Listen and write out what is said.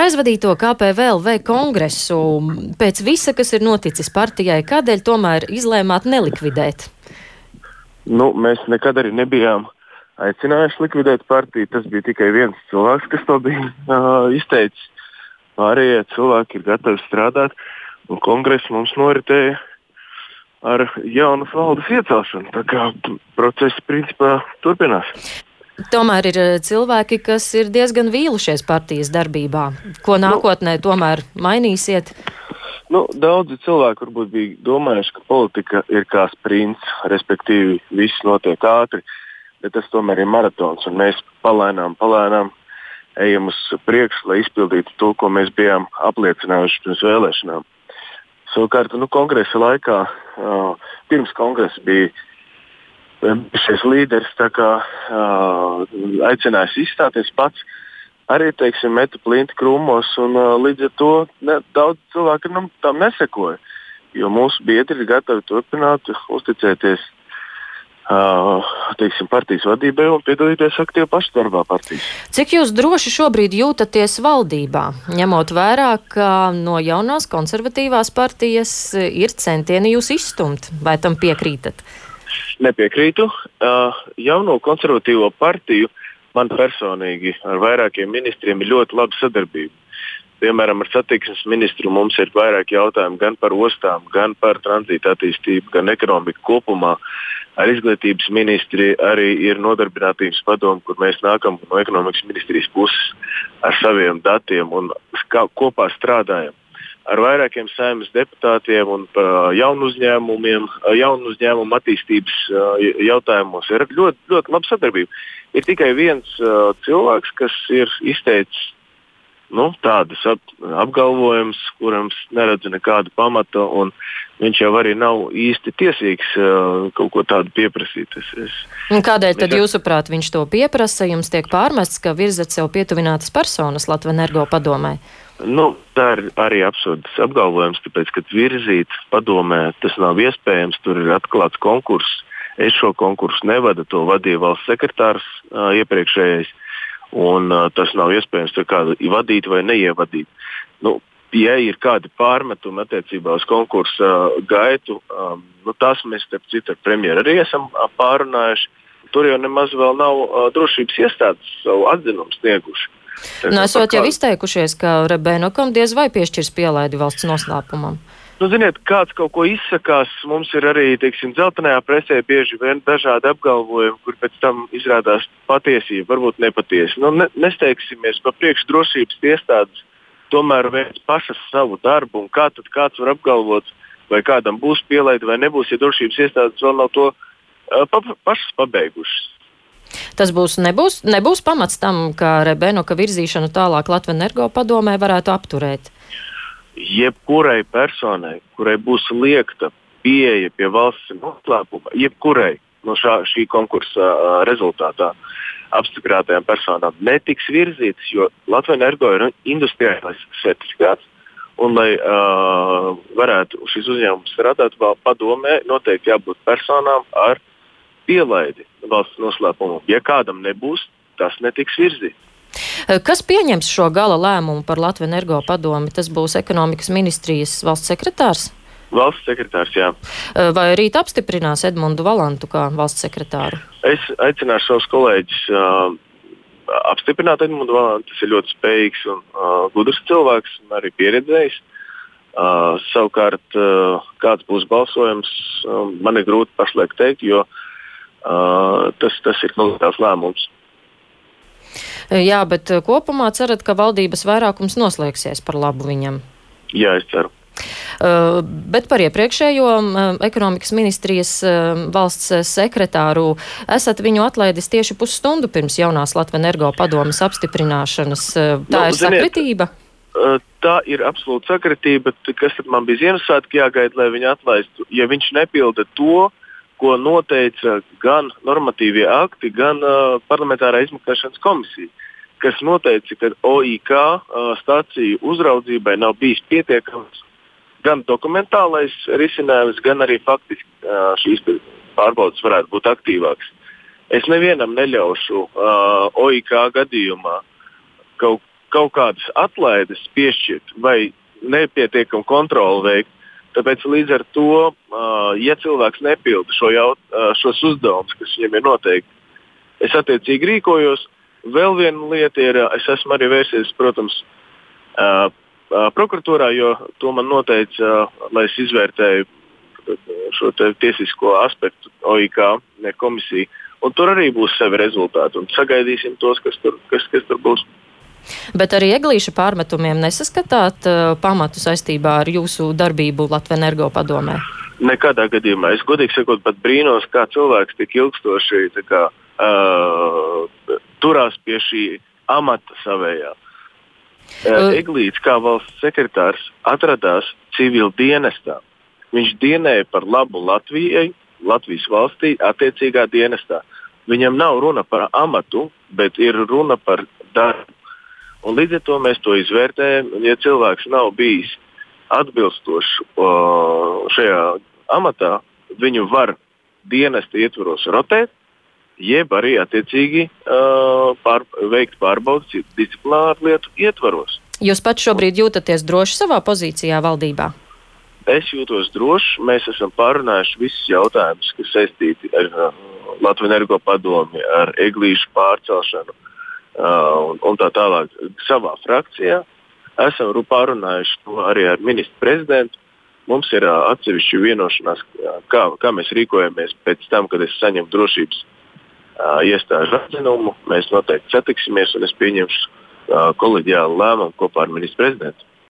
Par aizvadīto KPVLV kongresu pēc visa, kas ir noticis partijai, kādēļ tomēr izlēmāt nelikvidēt? Mēs nekad arī nebijām aicinājuši likvidēt partiju. Tas bija tikai viens cilvēks, kas to bija izteicis. Pārējie cilvēki ir gatavi strādāt, un kongress mums noritēja ar jaunas valdes iecelšanu. Tā kā process principā turpinās. Tomēr ir cilvēki, kas ir diezgan vīlušies partijas darbībā. Ko nākotnē tomēr mainīsiet? Daudzi cilvēki varbūt bija domājuši, ka politika ir kā sprints, respektīvi viss notiek ātri, bet tas tomēr ir maratons, un mēs palēnām ejam uz priekšu, lai izpildītu to, ko mēs bijām apliecinājuši pirms vēlēšanām. Savukārt, kongresa laikā, pirms kongresa bija šis līderis aicinājis izstāties pats, arī meta plinti krūmos, un līdz ar to daudz cilvēku tam nesekoja. Jo mūsu biedri ir gatavi turpināt uzticēties partijas vadībai un piedalīties aktīvi pašdarbā partijas. Cik jūs droši šobrīd jūtaties valdībā, ņemot vērā, ka no jaunās konservatīvās partijas ir centieni jūs izstumt? Vai tam piekrītat? Nepiekrītu. Jauno konservatīvo partiju man personīgi ar vairākiem ministriem ir ļoti laba sadarbība. Piemēram, ar satiksmes ministru mums ir vairāk jautājumu gan par ostām, gan par tranzīta attīstību, gan ekonomiku kopumā. Ar izglītības ministri arī ir nodarbinātības padome, kur mēs nākam no ekonomikas ministrijas puses ar saviem datiem un kopā strādājam. Ar vairākiem saeimas deputātiem un jaunu uzņēmumu attīstības jautājumos ir ļoti, ļoti laba sadarbība. Ir tikai viens cilvēks, kas ir izteicis tādus apgalvojumus, kurams neredzu nekādu pamatu, un viņš jau arī nav īsti tiesīgs kaut ko tādu pieprasīt. Kādēļ tad jūsuprāt viņš to pieprasa? Jums tiek pārmests, ka virzat sev pietuvinātas personas Latvenergo padomē? Tā ir arī absurds apgalvojums, tāpēc, ka virzīt padomē tas nav iespējams, tur ir atklāts konkurss. Es šo konkursu nevadu, to vadīja valsts sekretārs iepriekšējais, un tas nav iespējams tur kādu vadīt vai neievadīt. Ja ir kādi pārmetumi attiecībā uz konkursa gaitu, tās mēs, starp citu, ar premjeru arī esam pārunājuši. Tur jau nemaz vēl nav drošības iestādes savu atzinumu snieguši. Esot jau izteikušies, ka Rebenokam diez vai piešķirs pielaidi valsts noslēpumam. Ziniet, kāds kaut ko izsakās, mums ir arī, dzeltenajā presē bieži vien dažādi apgalvojumi, kur pēc tam izrādās patiesība, varbūt nepatiesi. Nesteigsimies, pa priekšu drošības iestādes tomēr veic pašas savu darbu, un kāds var apgalvot, vai kādam būs pielaidi vai nebūs, ja drošības iestādes vēl nav to pašas pabeigušas. Tas nebūs pamats tam, ka Rebenoka virzīšanu tālāk Latvenergo padomē varētu apturēt? Jebkurai personai, kurai būs liekta pieeja pie valsts noslēpuma, jebkurai no šī konkursa rezultātā apstiprinātajām personām netiks virzītas, jo Latvenergo ir industriālais certifikāts, un lai varētu šis uzņēmums strādāt padomē, noteikti jābūt personām ar pielaidi valsts noslēpumu. Ja kādam nebūs, tas netiks virzīts. Kas pieņems šo gala lēmumu par Latvenergo padomi? Tas būs ekonomikas ministrijas valsts sekretārs? Valsts sekretārs, jā. Vai rīt apstiprinās Edmundu Valantu kā valsts sekretāru? Es aicināšu savus kolēģus apstiprināt Edmundu Valantu. Tas ir ļoti spējīgs un gudrs cilvēks un arī pieredzējis. Savukārt, kāds būs balsojums, man ir grūti pašlaik teikt, jo tas ir tās lēmums. Jā, bet kopumā cerat, ka valdības vairākums noslēgsies par labu viņam? Jā, es ceru. Bet par iepriekšējo ekonomikas ministrijas valsts sekretāru esat viņu atlaidis tieši pusstundu pirms jaunās Latvenergo padomes apstiprināšanas. Tā ir sakritība? Tā ir absolūta sakritība, kas tad man bija Ziemassvētki jāgaida, lai viņu atlaistu. Ja viņš nepilda to, ko noteica gan normatīvie akti, gan parlamentārā izmeklēšanas komisija, kas noteica, ka OIK stāciju uzraudzībai nav bijis pietiekams gan dokumentālais risinājums, gan arī faktiski šīs pārbaudas varētu būt aktīvākas. Es nevienam neļaušu OIK gadījumā kaut kaut kādas atlaides piešķirt vai nepietiekam kontroli veikt. Tāpēc līdz ar to, ja cilvēks nepilda šos uzdevumus, kas viņam ir noteikti, es attiecīgi rīkojos. Vēl viena lieta ir, es esmu arī vērsies, protams, prokuratūrā, jo to man noteica, lai es izvērtēju šo tiesisko aspektu OIK komisiju. Un tur arī būs savi rezultāti. Un sagaidīsim tos, kas tur būs. Bet arī Eglīša pārmetumiem nesaskatāt pamatu saistībā ar jūsu darbību Latvenergo padomē? Nekādā gadījumā. Es godīgi sakot, pat brīnos, kā cilvēks tik ilgstoši turās pie šī amata savējā. Eglīts, kā valsts sekretārs, atradās civil dienestā. Viņš dienēja par labu Latvijai, Latvijas valstī, attiecīgā dienestā. Viņam nav runa par amatu, bet ir runa par darbu. Un līdz ar to mēs to izvērtējam. Ja cilvēks nav bijis atbilstošs šajā amatā, viņu var dienesta ietvaros rotēt, jeb arī attiecīgi veikt pārbaudes disciplināru lietu ietvaros. Jūs pats šobrīd jūtaties droši savā pozīcijā valdībā? Es jūtos droši. Mēs esam pārunājuši visus jautājumus, kas saistīti ar Latvenergo padomi, ar Eglīšu pārcelšanu un tā tālāk savā frakcijā. Esam pārunājuši to arī ar ministru prezidentu. Mums ir atsevišķi vienošanās, kā mēs rīkojamies pēc tam, kad es saņemu drošības iestāžu atzinumu. Mēs noteikti satiksimies un es pieņemšu koleģiālu lēmumu kopā ar ministru prezidentu.